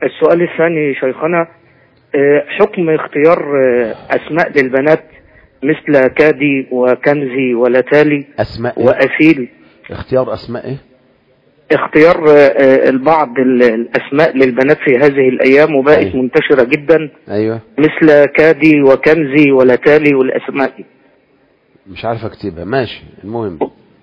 السؤال الثاني شيخنا، حكم اختيار أسماء للبنات مثل كادي وكنزي ولتالي أسماء إيه؟ وأسيل. اختيار أسماء إيه؟ اختيار البعض الأسماء للبنات في هذه الأيام وبقت أيوة. منتشرة جدا. أيوة. مثل كادي وكنزي ولتالي والأسماء دي. مش عارف أكتبها، ماشي، المهم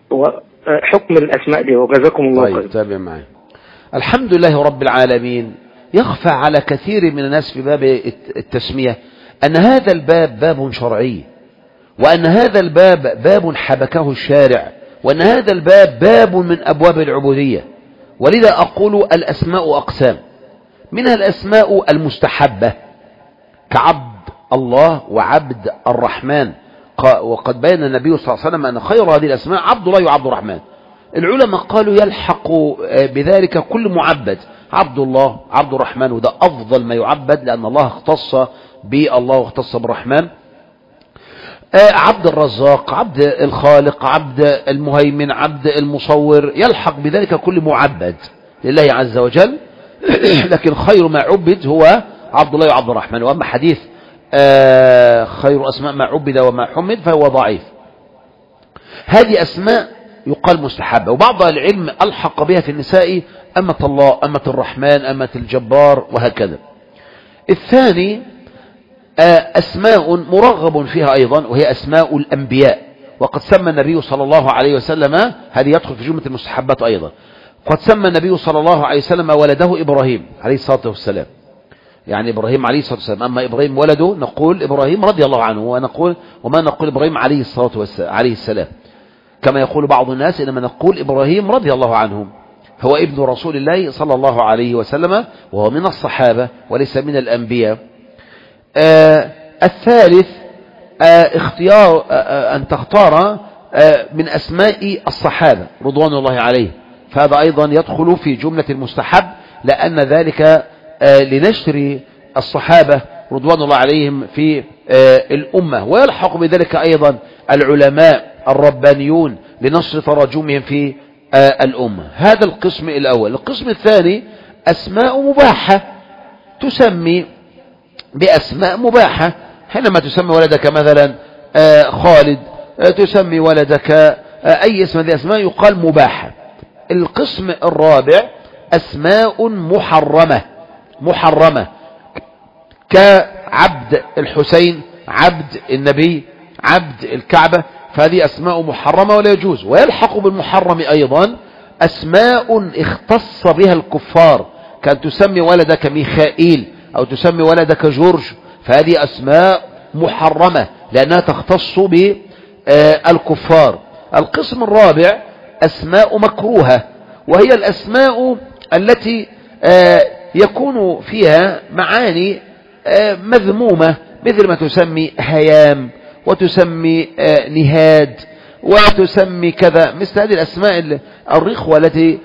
حكم الأسماء دي، وجزاكم الله خير. طيب تابع معي. الحمد لله رب العالمين. يخفى على كثير من الناس في باب التسمية أن هذا الباب باب شرعي، وأن هذا الباب باب حبكه الشارع، وأن هذا الباب باب من أبواب العبودية. ولذا أقول الأسماء أقسام، منها الأسماء المستحبة كعبد الله وعبد الرحمن، وقد بين النبي صلى الله عليه وسلم أن خير هذه الأسماء عبد الله وعبد الرحمن. العلماء قالوا يلحق بذلك كل معبد، عبد الله عبد الرحمن، وده أفضل ما يعبد لأن الله اختص بالله واختص بالرحمن. عبد الرزاق، عبد الخالق، عبد المهيمن، عبد المصور، يلحق بذلك كل معبد لله عز وجل. لكن خير ما عبد هو عبد الله وعبد الرحمن. وأما حديث خير أسماء ما عبد وما حمد فهو ضعيف. هذه أسماء يقال مستحبة، وبعض العلم ألحق بها في النساء أمة الله، أمة الرحمن، أمة الجبار، وهكذا. الثاني أسماء مرغب فيها أيضا، وهي أسماء الأنبياء، وقد سمى النبي صلى الله عليه وسلم، هذه يدخل في جملة المستحبات أيضا، قد سمى النبي صلى الله عليه وسلم ولده إبراهيم عليه الصلاة والسلام، يعني إبراهيم عليه الصلاة والسلام. أما إبراهيم ولده نقول إبراهيم رضي الله عنه، ونقول وما نقول إبراهيم عليه الصلاة والسلام عليه السلام، كما يقول بعض الناس إنما نقول إبراهيم رضي الله عنه، هو ابن رسول الله صلى الله عليه وسلم، وهو من الصحابة وليس من الأنبياء. الثالث اختيار أن تختار من أسماء الصحابة رضوان الله عليه، فهذا أيضا يدخل في جملة المستحب، لأن ذلك لنشر الصحابة رضوان الله عليهم في الأمة. ويلحق بذلك أيضا العلماء الربانيون لنشر تراجمهم في الأمة. هذا القسم الأول. القسم الثاني أسماء مباحة، تسمي بأسماء مباحة، حينما تسمي ولدك مثلا خالد، تسمي ولدك أي اسم، هذه أسماء يقال مباحة. القسم الرابع أسماء محرمة كعبد الحسين، عبد النبي، عبد الكعبة، فهذه أسماء محرمة ولا يجوز. ويلحق بالمحرم أيضا أسماء اختص بها الكفار، كان تسمي ولدك ميخائيل أو تسمي ولدك جورج، فهذه أسماء محرمة لأنها تختص بالكفار. القسم الرابع أسماء مكروهة، وهي الأسماء التي يكون فيها معاني مذمومة، مثل ما تسمي هيام، وتسمي نهاد، وتسمي كذا، مثل هذه الأسماء الرخوة التي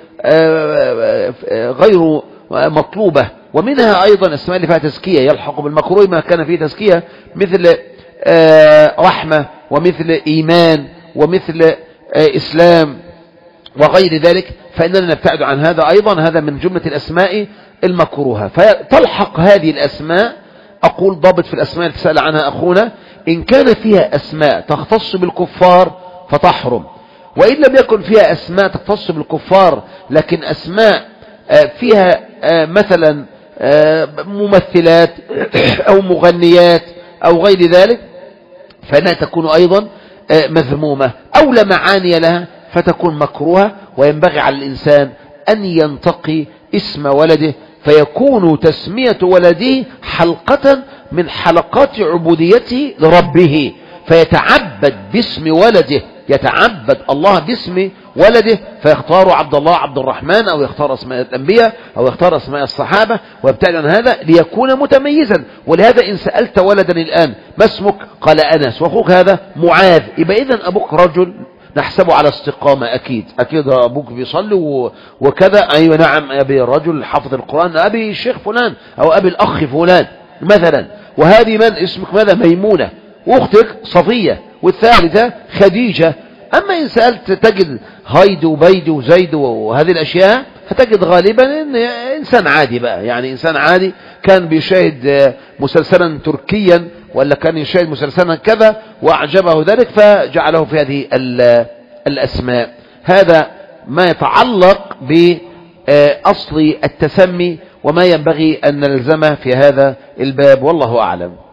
غير مطلوبة. ومنها أيضا أسماء اللي فيها تزكية، يلحق بالمكروه ما كان فيه تزكية، مثل رحمة، ومثل إيمان، ومثل إسلام، وغير ذلك، فإننا نبتعد عن هذا أيضا، هذا من جملة الأسماء المكروهة. فتلحق هذه الأسماء، أقول ضابط في الأسماء التي سأل عنها أخونا، إن كان فيها أسماء تختص بالكفار فتحرم، وإن لم يكن فيها أسماء تختص بالكفار لكن أسماء فيها مثلا ممثلات أو مغنيات أو غير ذلك، فإنها تكون أيضا مذمومة أو لا معاني لها، فتكون مكروهة. وينبغي على الإنسان أن ينتقي اسم ولده، فيكون تسمية ولده حلقة من حلقات عبوديته لربه، فيتعبد باسم ولده، يتعبد الله باسم ولده، فيختار عبد الله عبد الرحمن، أو يختار اسماء الأنبياء، أو يختار اسماء الصحابة، ويبتعد عن هذا ليكون متميزا. ولهذا إن سألت ولدا الآن ما اسمك؟ قال أنس، وأخوك هذا معاذ، يبقى إذن أبوك رجل نحسبه على استقامة، أكيد أبوك بيصلي وكذا، أيوة نعم أبي رجل حفظ القرآن، أبي الشيخ فلان أو أبي الأخ فلان مثلا. وهذه من اسمك ماذا؟ ميمونة، وأختك صفية، والثالثة خديجة، أما إن سألت تجد هايدي وبيدي وزيد وهذه الأشياء، هتجد غالبا إن إنسان عادي بقى، يعني إنسان عادي كان بيشاهد مسلسلا تركيا ولا كان يشاهد مسلسلا كذا وأعجبه ذلك فجعله في هذه الأسماء. هذا ما يتعلق بأصل التسمي وما ينبغي أن نلزمه في هذا الباب، والله أعلم.